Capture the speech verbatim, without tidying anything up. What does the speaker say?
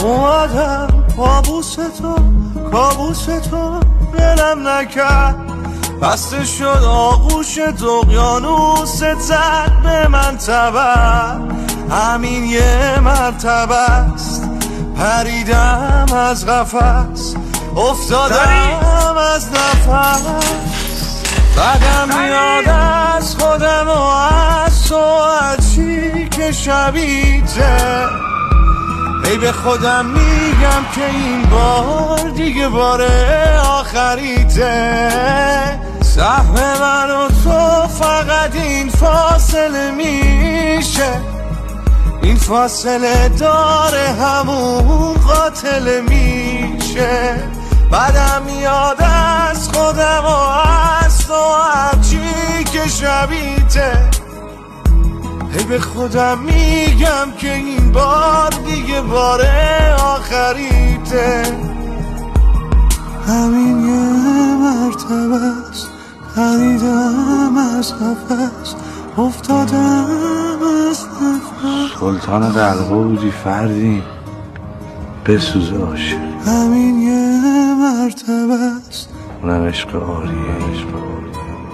اومدم کابوس تو کابوس تو دلم نکرد، بسته شد آغوش اقیانوست زد به من تبر. همین یه مرتبه است پریدم از قفس، افتادم از نفس. بعدم میاد از خودم و از تو هرچی که شبیته. ای به خودم میگم که این بار دیگه بار آخریته. سهم من و تو فقط این فاصله میشه، این فاصله داره همون قاتل میشه. بعدم میاد از خودم و از تو هرچی که شبیته. ای به خودم میگم که این بار دیگه بار آخریته. همین یه مرتبه است پریدم از قفس، افتادم از نفس. سلطان دلقا بودی فردی بسوز عاشق. همین یه مرتبه است اونم عشق آریه عشق آریه